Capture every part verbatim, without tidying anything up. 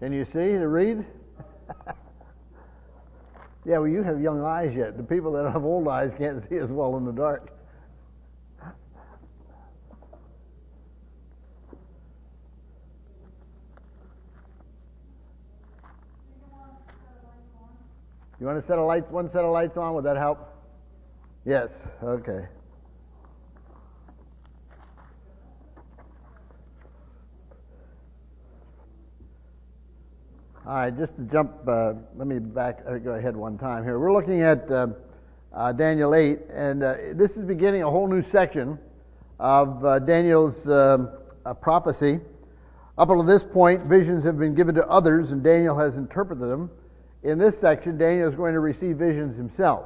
Can you see to read? Yeah, well, you have young eyes yet. The people that have old eyes can't see as well in the dark. You want to set a light, one set of lights on? Would that help? Yes. Okay. All right, just to jump, uh, let me back, uh, go ahead one time here. We're looking at uh, uh, Daniel eight, and uh, this is beginning a whole new section of uh, Daniel's um, uh, prophecy. Up until this point, visions have been given to others, and Daniel has interpreted them. In this section, Daniel is going to receive visions himself,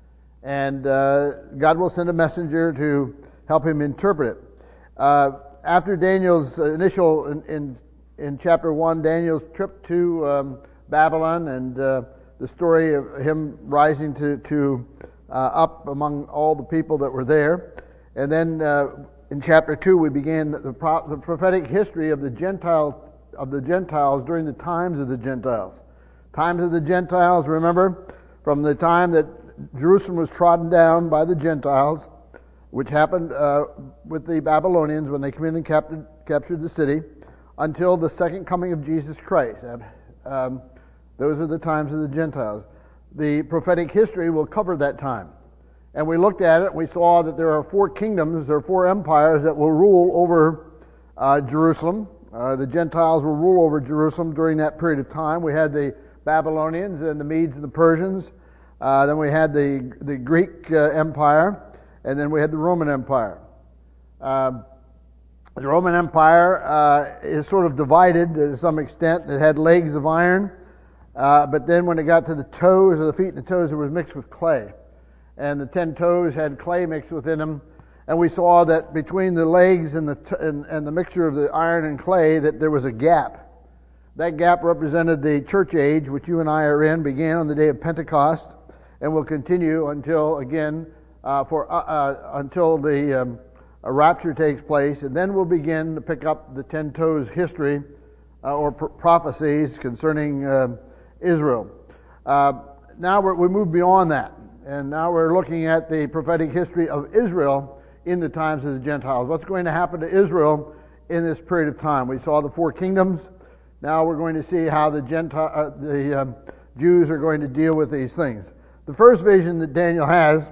and uh, God will send a messenger to help him interpret it. Uh, after Daniel's initial in, in In chapter one, Daniel's trip to um, Babylon and uh, the story of him rising to, to uh, up among all the people that were there. And then uh, in chapter two, we began the, pro- the prophetic history of the Gentile of the Gentiles during the times of the Gentiles. Times of the Gentiles, remember, from the time that Jerusalem was trodden down by the Gentiles, which happened uh, with the Babylonians when they came in and captured, captured the city, until the second coming of Jesus Christ. Um, those are the times of the Gentiles. The prophetic history will cover that time. And we looked at it, and we saw that there are four kingdoms, there are four empires that will rule over uh, Jerusalem. Uh, the Gentiles will rule over Jerusalem during that period of time. We had the Babylonians and the Medes and the Persians. Uh, then we had the, the Greek uh, Empire, and then we had the Roman Empire. Uh, The Roman Empire uh, is sort of divided to some extent. It had legs of iron, uh, but then when it got to the toes, or the feet and the toes, it was mixed with clay. And the ten toes had clay mixed within them. And we saw that between the legs and the t- and, and the mixture of the iron and clay, that there was a gap. That gap represented the church age, which you and I are in, began on the day of Pentecost, and will continue until again uh, for uh, uh, until the um, a rapture takes place, and then we'll begin to pick up the ten toes history uh, or pr- prophecies concerning uh, Israel. Uh, now we're, we move beyond that, and now we're looking at the prophetic history of Israel in the times of the Gentiles. What's going to happen to Israel in this period of time? We saw the four kingdoms. Now we're going to see how the Gentile, uh, the um, Jews are going to deal with these things. The first vision that Daniel has.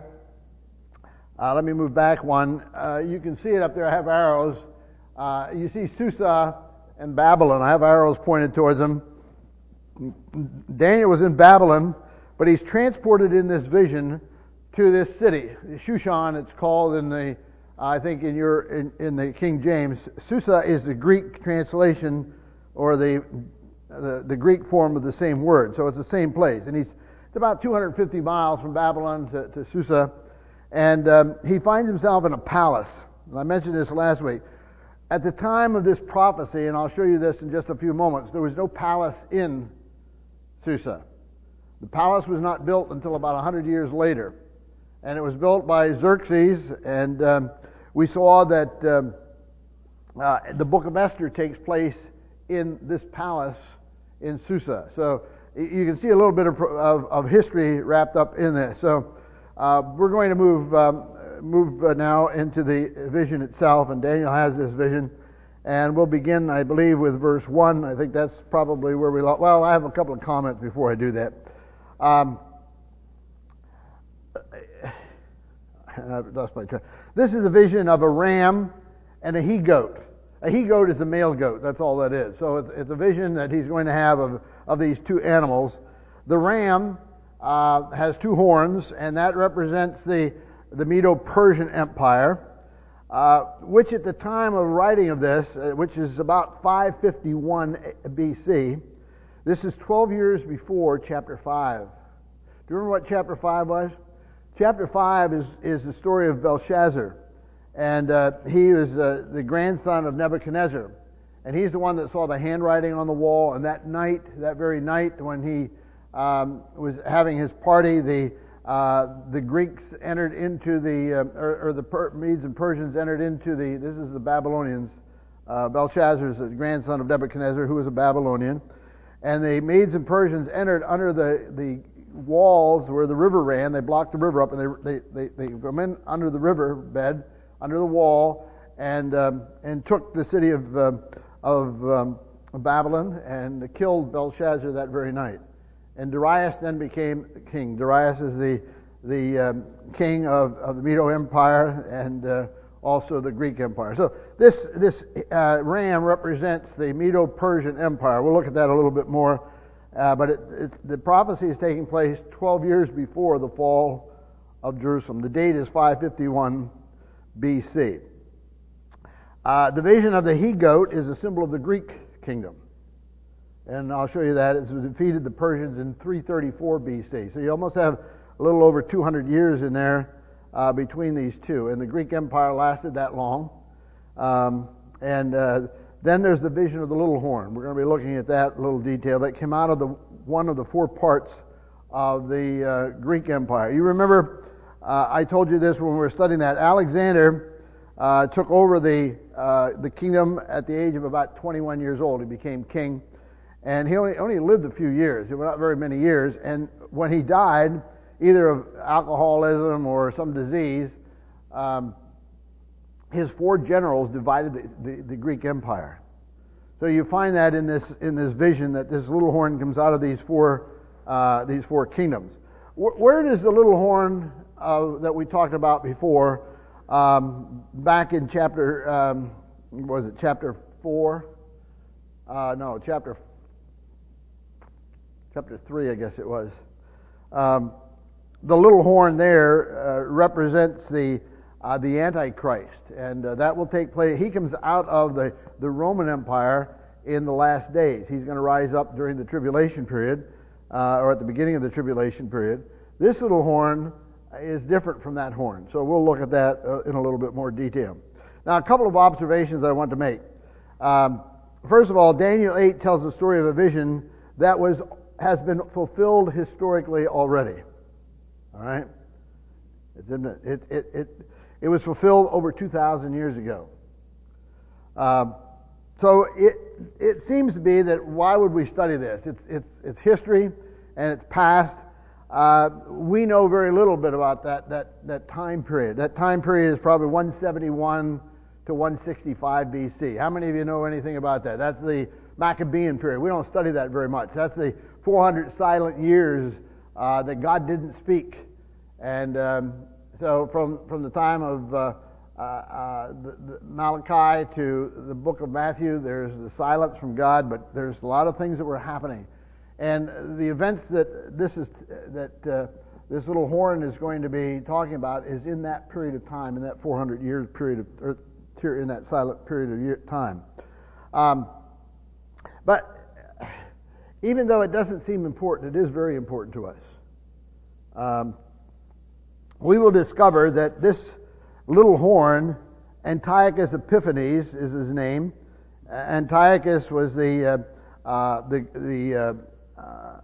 Uh, let me move back one. Uh, you can see it up there. I have arrows. Uh, you see Susa and Babylon. I have arrows pointed towards them. Daniel was in Babylon, but he's transported in this vision to this city, Shushan. It's called in the, I think in your in, in the King James. Susa is the Greek translation or the, the the Greek form of the same word. So it's the same place, and he's it's about two hundred fifty miles from Babylon to, to Susa. And um, he finds himself in a palace. And I mentioned this last week. At the time of this prophecy, and I'll show you this in just a few moments, there was no palace in Susa. The palace was not built until about one hundred years later. And it was built by Xerxes, and um, we saw that um, uh, the book of Esther takes place in this palace in Susa. So you can see a little bit of, of, of history wrapped up in this. So Uh, we're going to move um, move uh, now into the vision itself, and Daniel has this vision, and we'll begin, I believe, with verse one. I think that's probably where we... Lo- well, I have a couple of comments before I do that. Um, I've lost my track. This is a vision of a ram and a he-goat. A he-goat is a male goat. That's all that is. So it's, it's a vision that he's going to have of, of these two animals. The ram Uh, has two horns, and that represents the, the Medo-Persian Empire, uh, which at the time of writing of this, uh, which is about five fifty-one B C, this is twelve years before chapter five. Do you remember what chapter five was? Chapter five is, is the story of Belshazzar, and uh, he was uh, the grandson of Nebuchadnezzar, and he's the one that saw the handwriting on the wall, and that night, that very night when he Um, was having his party, the uh, the Greeks entered into the, uh, or, or the per- Medes and Persians entered into the, this is the Babylonians, uh, Belshazzar is the grandson of Nebuchadnezzar, who was a Babylonian, and the Medes and Persians entered under the, the walls where the river ran. They blocked the river up, and they they they, they come in under the river bed, under the wall, and um, and took the city of uh, of um, Babylon and killed Belshazzar that very night. And Darius then became king. Darius is the the um, king of, of the Medo Empire and uh, also the Greek Empire. So this this uh, ram represents the Medo-Persian Empire. We'll look at that a little bit more. Uh, but it, it, the prophecy is taking place twelve years before the fall of Jerusalem. The date is five fifty-one B C. Uh, the vision of the he-goat is a symbol of the Greek kingdom. And I'll show you that. It defeated the Persians in three thirty-four B C. So you almost have a little over two hundred years in there uh, between these two. And the Greek Empire lasted that long. Um, and uh, then there's the vision of the little horn. We're going to be looking at that little detail that came out of the one of the four parts of the uh, Greek Empire. You remember, uh, I told you this when we were studying that. Alexander uh, took over the uh, the kingdom at the age of about twenty-one years old. He became king, and he only, only lived a few years. It was not very many years. And when he died, either of alcoholism or some disease, um, his four generals divided the, the, the Greek Empire. So you find that in this in this vision that this little horn comes out of these four uh, these four kingdoms. Where, where does the little horn uh, that we talked about before, um, back in chapter um, was it chapter four? Uh, no, chapter chapter three, I guess it was. Um, the little horn there uh, represents the Uh, the Antichrist, and uh, that will take place. He comes out of the, the Roman Empire in the last days. He's going to rise up during the tribulation period, uh, or at the beginning of the tribulation period. This little horn is different from that horn, so we'll look at that uh, in a little bit more detail. Now, a couple of observations I want to make. Um, first of all, Daniel eight tells the story of a vision that was has been fulfilled historically already. All right, it's in the, it it it. It was fulfilled over two thousand years ago. Um, so it it seems to be that why would we study this? It's it's it's history and it's past. Uh, we know very little bit about that that that time period. That time period is probably one seventy-one to one sixty-five B C. How many of you know anything about that? That's the Maccabean period. We don't study that very much. That's the four hundred silent years uh, that God didn't speak, and um, So from, from the time of uh, uh, uh, the, the Malachi to the book of Matthew, there's the silence from God, but there's a lot of things that were happening, and the events that this is that uh, this little horn is going to be talking about is in that period of time, in that four hundred years period of, or in that silent period of year, time. Um, but even though it doesn't seem important, it is very important to us. Um, We will discover that this little horn, Antiochus Epiphanes is his name. Antiochus was the uh, uh, the the uh, uh,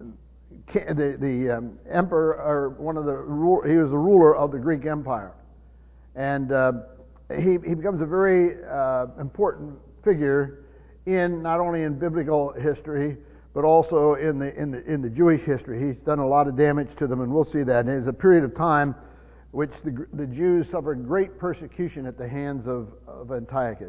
the, the um, emperor, or one of the he was the ruler of the Greek Empire, and uh, he he becomes a very uh, important figure in not only in biblical history, but also in the in the in the Jewish history. He's done a lot of damage to them, and we'll see that. And it's a period of time which the the Jews suffered great persecution at the hands of, of Antiochus.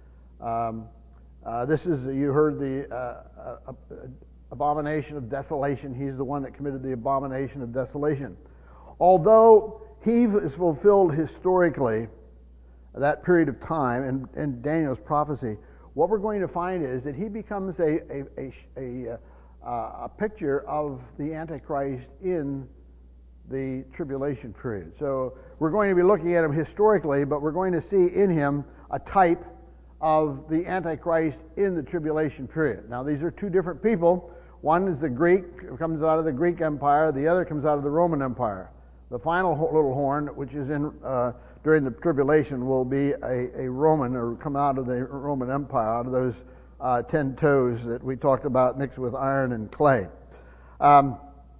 Um, uh, this is you heard the uh, uh, uh, abomination of desolation. He's the one that committed the abomination of desolation. Although he is fulfilled historically, that period of time in, in Daniel's prophecy, what we're going to find is that he becomes a a, a, a, a picture of the Antichrist in the tribulation period. So we're going to be looking at him historically, but we're going to see in him a type of the Antichrist in the tribulation period. Now, these are two different people. One is the Greek, comes out of the Greek Empire. The other comes out of the Roman Empire. The final little horn, which is in uh, during the tribulation, will be a, a Roman, or come out of the Roman Empire, out of those uh, ten toes that we talked about mixed with iron and clay. Um,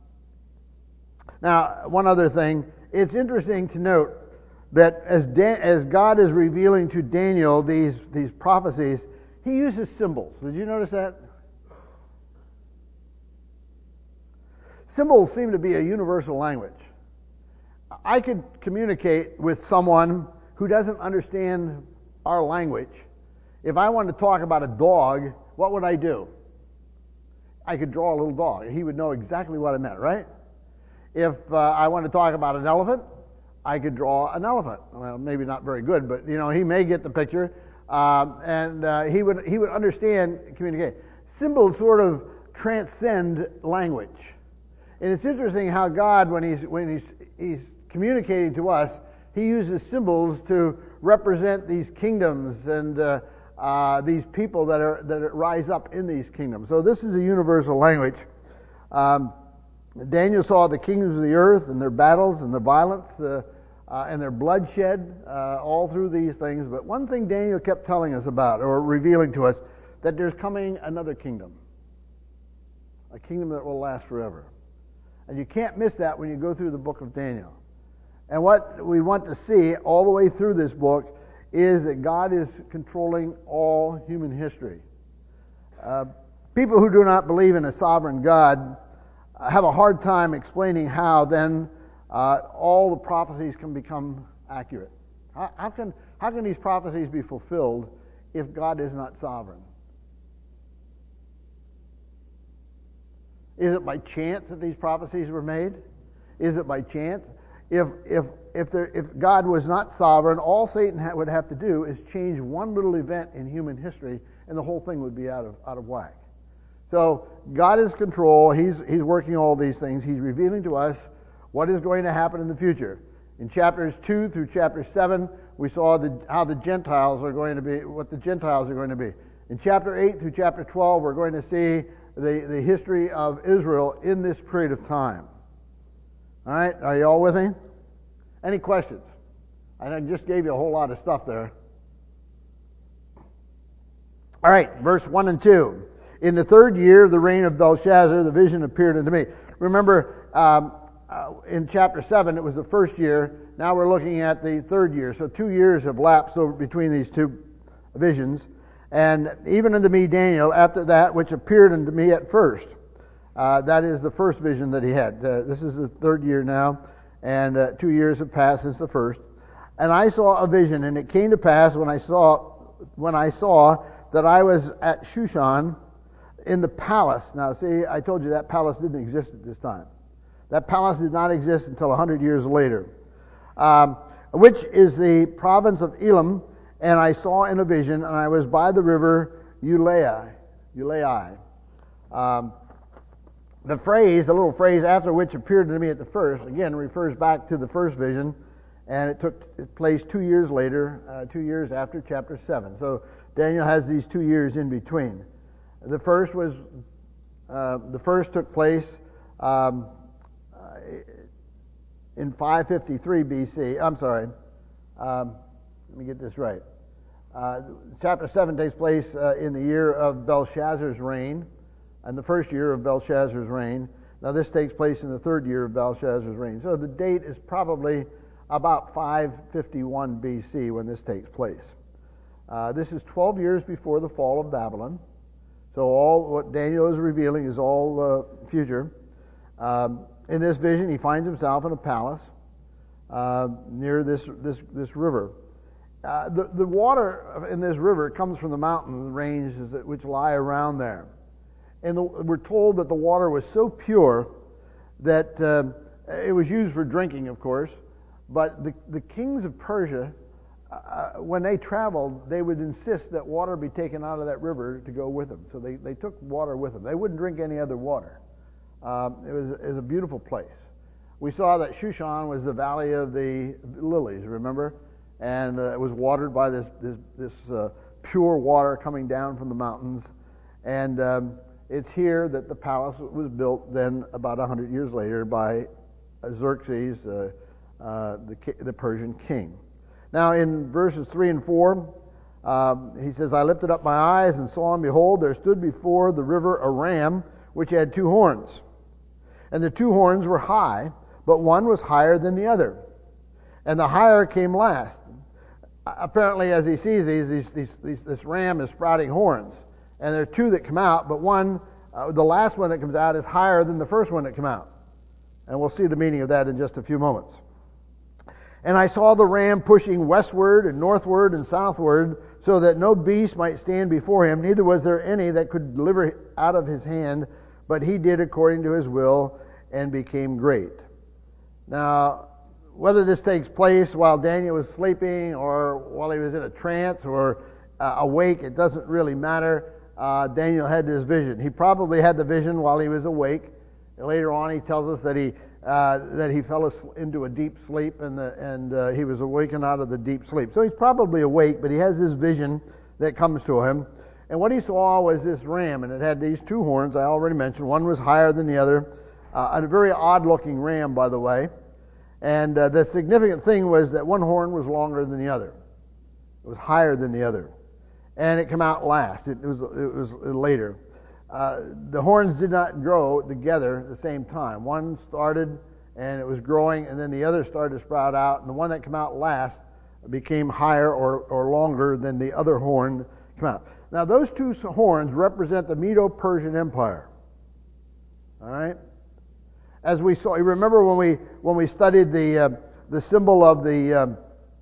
now, one other thing, it's interesting to note that as Dan, as God is revealing to Daniel these, these prophecies, he uses symbols. Did you notice that? Symbols seem to be a universal language. I could communicate with someone who doesn't understand our language. If I wanted to talk about a dog, what would I do? I could draw a little dog. He would know exactly what I meant, right? If uh, I wanted to talk about an elephant, I could draw an elephant. Well, maybe not very good, but you know, he may get the picture, um, and uh, he would he would understand communicate. Symbols sort of transcend language, and it's interesting how God, when he's when he's he's communicating to us, he uses symbols to represent these kingdoms and uh, uh, these people that are that rise up in these kingdoms. So this is a universal language. Um, Daniel saw the kingdoms of the earth and their battles and their violence uh, uh, and their bloodshed uh, all through these things. But one thing Daniel kept telling us about, or revealing to us, that there's coming another kingdom, a kingdom that will last forever. And you can't miss that when you go through the book of Daniel. And what we want to see all the way through this book is that God is controlling all human history. Uh, people who do not believe in a sovereign God have a hard time explaining how then uh, all the prophecies can become accurate. How, how can how can these prophecies be fulfilled if God is not sovereign? Is it by chance that these prophecies were made? Is it by chance? If if if there if God was not sovereign, all Satan ha- would have to do is change one little event in human history, and the whole thing would be out of out of whack. So God is in control. He's He's working all these things. He's revealing to us what is going to happen in the future. In chapters two through chapter seven, we saw the, how the Gentiles are going to be, what the Gentiles are going to be. In chapter eight through chapter twelve, we're going to see the, the history of Israel in this period of time. All right, are you all with me? Any questions? I just gave you a whole lot of stuff there. All right, verse one and two. In the third year of the reign of Belshazzar, the vision appeared unto me. Remember, um, uh, in chapter seven, it was the first year. Now we're looking at the third year. So two years have lapsed over between these two visions. And even unto me, Daniel, after that which appeared unto me at first. Uh, that is the first vision that he had. Uh, this is the third year now, and uh, two years have passed since the first. And I saw a vision, and it came to pass when I saw when I saw that I was at Shushan, in the palace. Now, see, I told you that palace didn't exist at this time. That palace did not exist until a hundred years later, um, which is the province of Elam. And I saw in a vision, and I was by the river Ulai. Ulai. Um, the phrase, the little phrase after which appeared to me at the first, again refers back to the first vision, and it took place two years later, uh, two years after chapter seven. So Daniel has these two years in between. The first was, uh, the first took place um, uh, in five fifty-three B C. I'm sorry. Um, let me get this right. Uh, chapter seven takes place uh, in the year of Belshazzar's reign, and the first year of Belshazzar's reign. Now this takes place in the third year of Belshazzar's reign. So the date is probably about five fifty-one B C when this takes place. Uh, this is twelve years before the fall of Babylon. So all what Daniel is revealing is all uh, future. Um, in this vision, he finds himself in a palace uh, near this this this river. Uh, the the water in this river comes from the mountain ranges that, which lie around there, and the, we're told that the water was so pure that uh, it was used for drinking, of course. But the the kings of Persia, Uh, when they traveled, they would insist that water be taken out of that river to go with them. So they, they took water with them. They wouldn't drink any other water. Um, it was it was a beautiful place. We saw that Shushan was the valley of the lilies, remember? And uh, it was watered by this this, this uh, pure water coming down from the mountains. And um, it's here that the palace was built then about one hundred years later by Xerxes, uh, uh, the, the Persian king. Now in verses three and four, um, he says, I lifted up my eyes and saw, and behold, there stood before the river a ram, which had two horns. And the two horns were high, but one was higher than the other. And the higher came last. Apparently, as he sees these, these, these, these this ram is sprouting horns. And there are two that come out, but one, uh, the last one that comes out is higher than the first one that came out. And we'll see the meaning of that in just a few moments. And I saw the ram pushing westward and northward and southward, so that no beast might stand before him, neither was there any that could deliver out of his hand, but he did according to his will and became great. Now, whether this takes place while Daniel was sleeping or while he was in a trance or uh, awake, it doesn't really matter. Uh, Daniel had this vision. He probably had the vision while he was awake. And later on, he tells us that he uh, that he fell into a deep sleep and the, and uh, he was awakened out of the deep sleep. So he's probably awake, but he has this vision that comes to him. And what he saw was this ram, and it had these two horns I already mentioned. One was higher than the other. Uh, a very odd-looking ram, by the way. And uh, the significant thing was that one horn was longer than the other. It was higher than the other. And it came out last. It was, it was later. Uh, the horns did not grow together at the same time. One started and it was growing, and then the other started to sprout out, and the one that came out last became higher or, or longer than the other horn came out. Now, those two horns represent the Medo-Persian Empire. All right? As we saw, you remember when we when we studied the uh, the symbol of the um,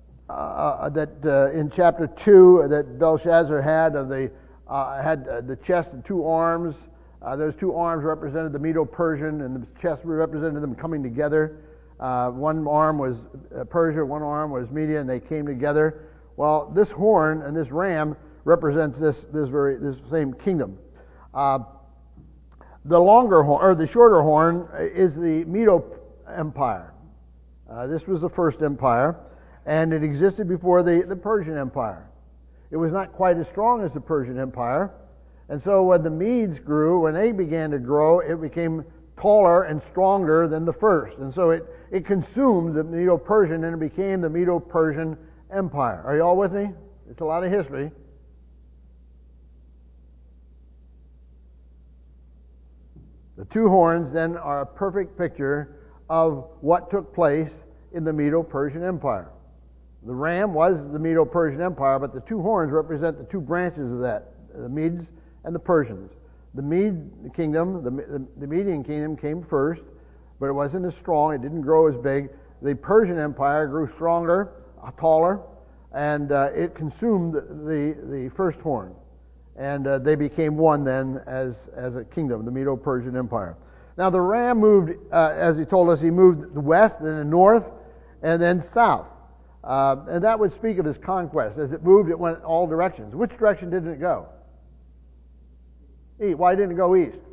uh, that uh, in chapter two that Belshazzar had of the uh, had uh, the chest and two arms. Uh, those two arms represented the Medo-Persian, and the chest represented them coming together. Uh, one arm was uh, Persia, one arm was Media, and they came together. Well, this horn and this ram represents this this very this same kingdom. Uh, The longer horn, or the shorter horn, is the Medo Empire. Uh, this was the first empire, and it existed before the, the Persian Empire. It was not quite as strong as the Persian Empire, and so when the Medes grew, when they began to grow, it became taller and stronger than the first, and so it, it consumed the Medo-Persian, and it became the Medo-Persian Empire. Are you all with me? It's a lot of history. The two horns then are a perfect picture of what took place in the Medo-Persian Empire. The ram was the Medo-Persian Empire, but the two horns represent the two branches of that, the Medes and the Persians. The Mede kingdom, the, the, the Median kingdom came first, but it wasn't as strong, it didn't grow as big. The Persian Empire grew stronger, taller, and uh, it consumed the, the first horn. And uh, they became one then as, as a kingdom, the Medo-Persian Empire. Now the ram moved, uh, as he told us, he moved west and then north and then south. Uh, and that would speak of his conquest. As it moved, it went all directions. Which direction didn't it go? East. Why didn't it go east?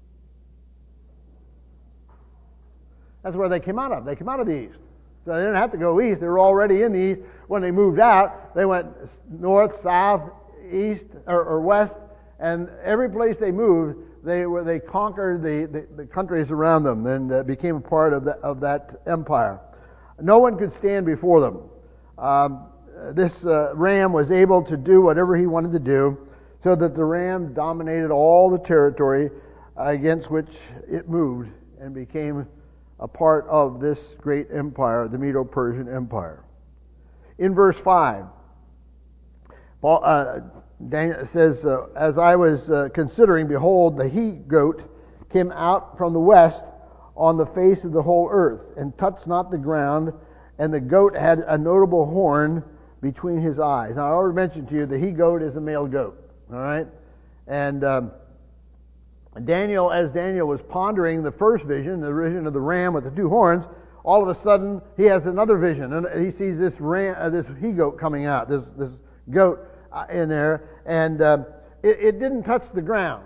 That's where they came out of. They came out of the east. So they didn't have to go east. They were already in the east. When they moved out, they went north, south, east, or, or west, and every place they moved, they were they conquered the, the, the countries around them and uh, became a part of, the, of that empire. No one could stand before them. Um, this uh, ram was able to do whatever he wanted to do, so that the ram dominated all the territory against which it moved and became a part of this great empire, the Medo-Persian Empire. In verse five, Paul, uh, Daniel says, uh, as I was uh, considering, behold, the he-goat came out from the west on the face of the whole earth, and touched not the ground, and the goat had a notable horn between his eyes. Now, I already mentioned to you, the he-goat is a male goat, all right? And um, Daniel, as Daniel was pondering the first vision, the vision of the ram with the two horns, all of a sudden, he has another vision, and he sees this ram, uh, this he-goat coming out, this, this goat uh, in there, and uh, it, it didn't touch the ground,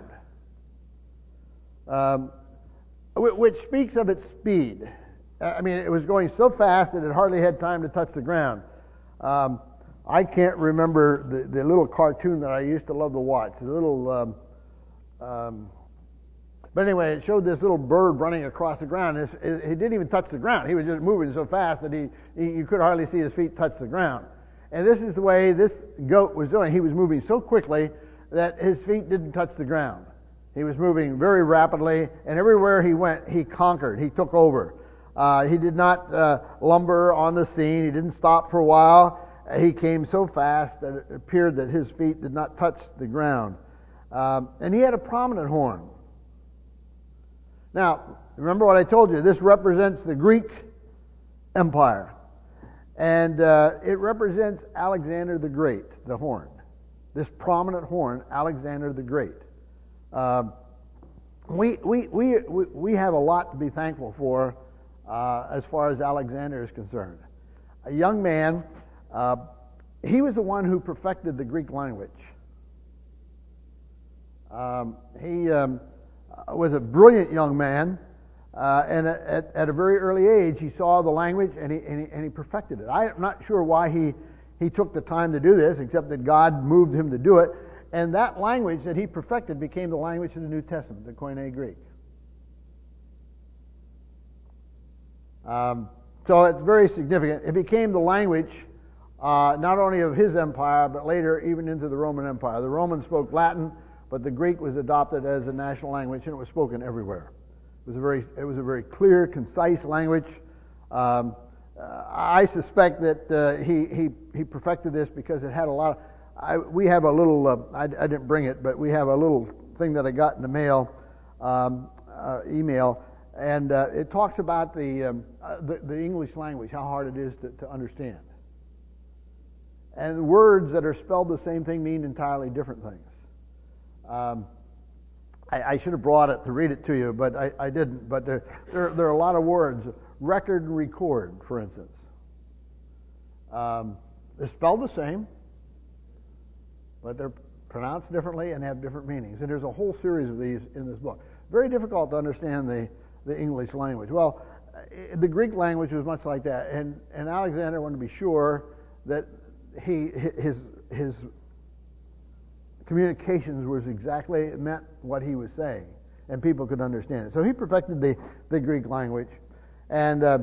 um, which speaks of its speed. I mean, it was going so fast that it hardly had time to touch the ground. Um, I can't remember the, the little cartoon that I used to love to watch. The little, um, um, but anyway, it showed this little bird running across the ground. It, it, he didn't even touch the ground. He was just moving so fast that he, he you could hardly see his feet touch the ground. And this is the way this goat was doing. He was moving so quickly that his feet didn't touch the ground. He was moving very rapidly, and everywhere he went, he conquered. He took over. Uh, he did not uh, lumber on the scene. He didn't stop for a while. He came so fast that it appeared that his feet did not touch the ground. Um, and he had a prominent horn. Now, remember what I told you, this represents the Greek Empire. And uh, it represents Alexander the Great, the horn. This prominent horn, Alexander the Great. Uh, we, we, we, we have a lot to be thankful for uh, as far as Alexander is concerned. A young man, uh, he was the one who perfected the Greek language. Um, he um, was a brilliant young man, uh, and at, at a very early age, he saw the language and he, and he, and he perfected it. I'm not sure why he, he took the time to do this, except that God moved him to do it. And that language that he perfected became the language of the New Testament, the Koine Greek. Um, so it's very significant. It became the language uh, not only of his empire, but later even into the Roman Empire. The Romans spoke Latin, but the Greek was adopted as a national language, and it was spoken everywhere. It was a very, it was a very clear, concise language. Um, uh, I suspect that uh, he, he he perfected this because it had a lot of. I, we have a little. Uh, I, I didn't bring it, but we have a little thing that I got in the mail, um, uh, email, and uh, it talks about the, um, uh, the the English language, how hard it is to, to understand, and words that are spelled the same thing mean entirely different things. Um, I, I should have brought it to read it to you, but I, I didn't. But there, there, there are a lot of words. Record and record, for instance. Um, they're spelled the same, but they're pronounced differently and have different meanings. And there's a whole series of these in this book. Very difficult to understand the, the English language. Well, the Greek language was much like that, and, and Alexander wanted to be sure that he his his communications was exactly meant what he was saying, and people could understand it. So he perfected the, the Greek language, and uh,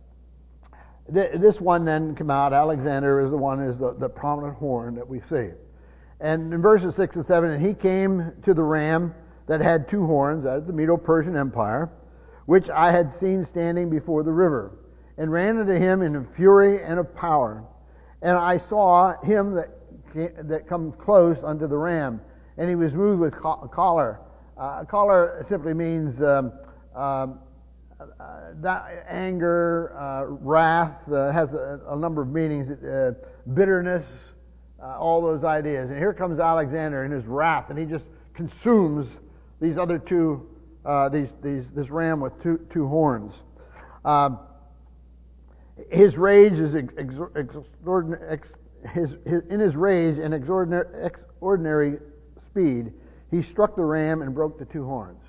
th- this one then came out. Alexander is the one is the, the prominent horn that we see, and in verses six and seven, and he came to the ram that had two horns, that is the Medo-Persian Empire, which I had seen standing before the river, and ran unto him in fury and of power, and I saw him that that come close unto the ram, and he was moved with choler. Uh, choler simply means um, um, uh, that anger, uh, wrath, uh, has a, a number of meanings, uh, bitterness, uh, all those ideas. And here comes Alexander in his wrath, and he just consumes these other two, uh, these, these, this ram with two, two horns. Um, his rage is ex- ex- extraordinary. Ex- His, his, in his rage and extraordinary, extraordinary speed, he struck the ram and broke the two horns.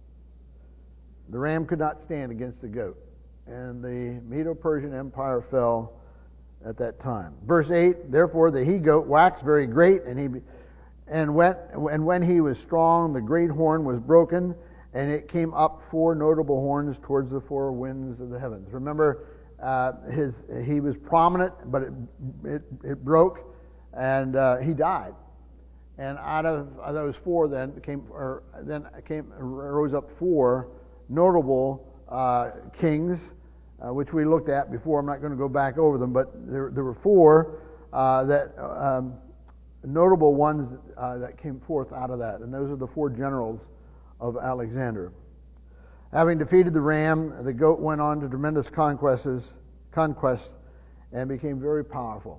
The ram could not stand against the goat, and the Medo-Persian Empire fell at that time. Verse eight, therefore the he-goat waxed very great, and he and went and when he was strong, the great horn was broken, and it came up four notable horns towards the four winds of the heavens. Remember, Uh, his he was prominent, but it it, it broke, and uh, he died. And out of those four, then came or then came rose up four notable uh, kings, uh, which we looked at before. I'm not going to go back over them, but there there were four uh, that um, notable ones uh, that came forth out of that, and those are the four generals of Alexander. Having defeated the ram, the goat went on to tremendous conquests, conquests and became very powerful.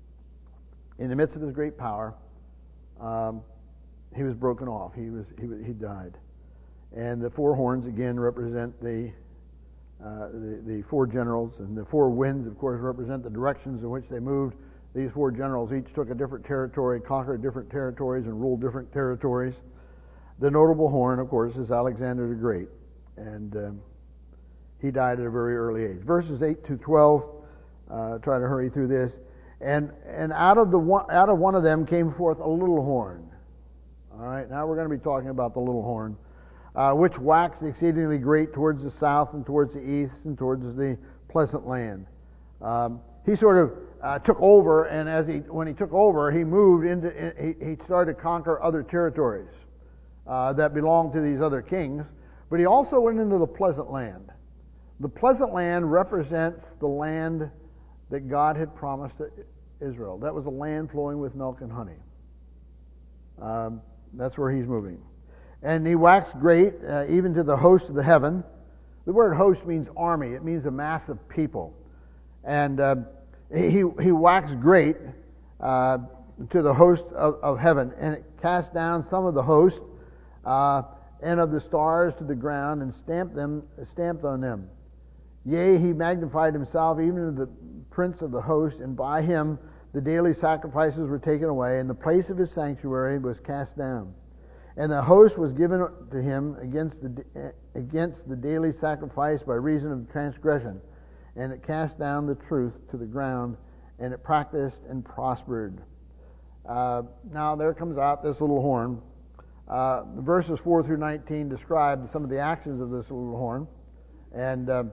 In the midst of his great power, um, he was broken off. He was he he died. And the four horns again represent the, uh, the the four generals, and the four winds, of course, represent the directions in which they moved. These four generals each took a different territory, conquered different territories, and ruled different territories. The notable horn, of course, is Alexander the Great. And um, he died at a very early age. Verses eight to twelve. Uh, try to hurry through this. And and out of the one, out of one of them came forth a little horn. All right. Now we're going to be talking about the little horn, uh, which waxed exceedingly great towards the south and towards the east and towards the pleasant land. Um, he sort of uh, took over, and as he when he took over, he moved into he, he started to conquer other territories uh, that belonged to these other kings. But he also went into the pleasant land. The pleasant land represents the land that God had promised to Israel. That was a land flowing with milk and honey. Um, that's where he's moving. And he waxed great, uh, even to the host of the heaven, The word host means army. It means a mass of people. And uh, he, he waxed great uh, to the host of, of heaven, and it cast down some of the host uh, and of the stars to the ground, and stamped them, stamped on them. Yea, he magnified himself even to the prince of the host, and by him the daily sacrifices were taken away, and the place of his sanctuary was cast down. And the host was given to him against the against the daily sacrifice by reason of transgression, and it cast down the truth to the ground, and it practiced and prospered. Uh, now there comes out this little horn. Uh, verses four through nineteen describe some of the actions of this little horn. And uh,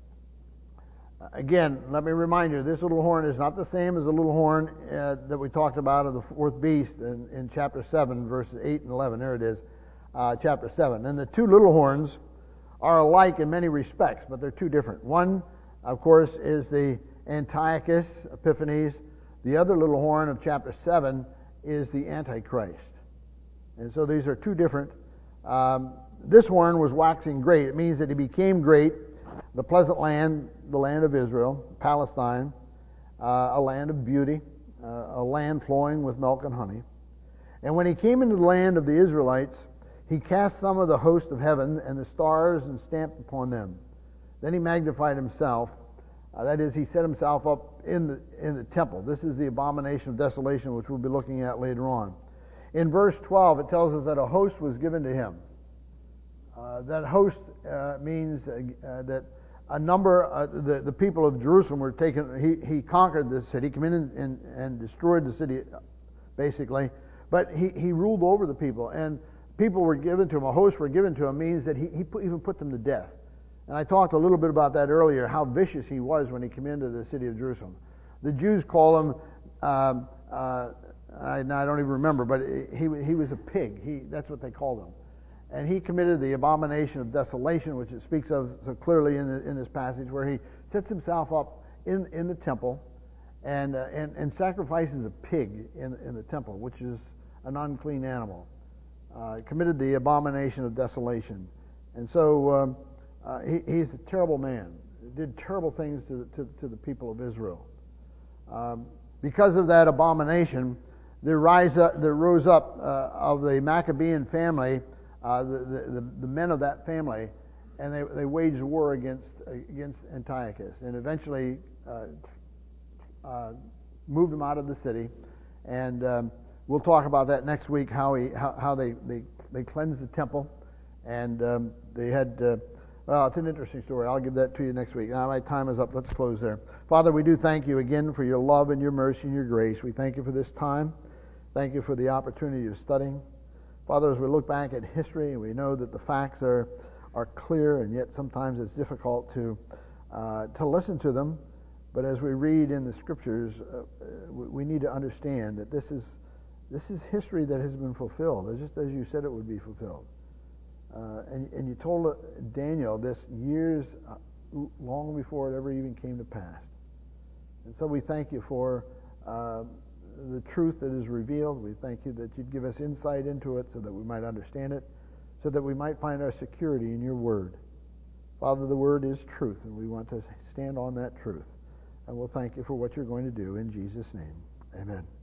again, let me remind you, this little horn is not the same as the little horn uh, that we talked about of the fourth beast in, in chapter seven, verses eight and eleven. There it is, uh, chapter seven. And the two little horns are alike in many respects, but they're two different. One, of course, is the Antiochus Epiphanes. The other little horn of chapter seven is the Antichrist. And so these are two different. Um, this horn was waxing great. It means that he became great. The pleasant land, the land of Israel, Palestine, uh, a land of beauty, uh, a land flowing with milk and honey. And when he came into the land of the Israelites, he cast some of the host of heaven and the stars and stamped upon them. Then he magnified himself. Uh, that is, he set himself up in the in the temple. This is the abomination of desolation, which we'll be looking at later on. In verse twelve, it tells us that a host was given to him. Uh, that host uh, means uh, uh, that a number, uh, the, the people of Jerusalem were taken, he, he conquered the city, came in and, and, and destroyed the city, basically, but he, he ruled over the people, and people were given to him, a host were given to him, means that he, he put, even put them to death. And I talked a little bit about that earlier, how vicious he was when he came into the city of Jerusalem. The Jews call him, um, uh, I, I don't even remember, but he, he was a pig. He, that's what they called him. And he committed the abomination of desolation, which it speaks of so clearly in, the, in this passage, where he sets himself up in, in the temple and, uh, and, and sacrifices a pig in, in the temple, which is an unclean animal. Uh, committed the abomination of desolation. And so um, uh, he, he's a terrible man. He did terrible things to, to, to the people of Israel. Um, because of that abomination, there, rise up, there rose up uh, of the Maccabean family Uh, the, the, the men of that family, and they, they waged war against against Antiochus, and eventually uh, uh, moved him out of the city. And um, we'll talk about that next week, how he how, how they, they, they cleansed the temple, and um, they had. Uh, well, it's an interesting story. I'll give that to you next week. Now my time is up. Let's close there. Father, we do thank you again for your love and your mercy and your grace. We thank you for this time. Thank you for the opportunity of studying. Father, as we look back at history, we know that the facts are are clear, and yet sometimes it's difficult to uh, to listen to them. But as we read in the Scriptures, uh, we need to understand that this is this is history that has been fulfilled, just as you said it would be fulfilled. Uh, and, and you told Daniel this years uh, long before it ever even came to pass. And so we thank you for Uh, the truth that is revealed. We thank you that you'd give us insight into it so that we might understand it, so that we might find our security in your word. Father, the word is truth, and we want to stand on that truth. And we'll thank you for what you're going to do in Jesus' name. Amen.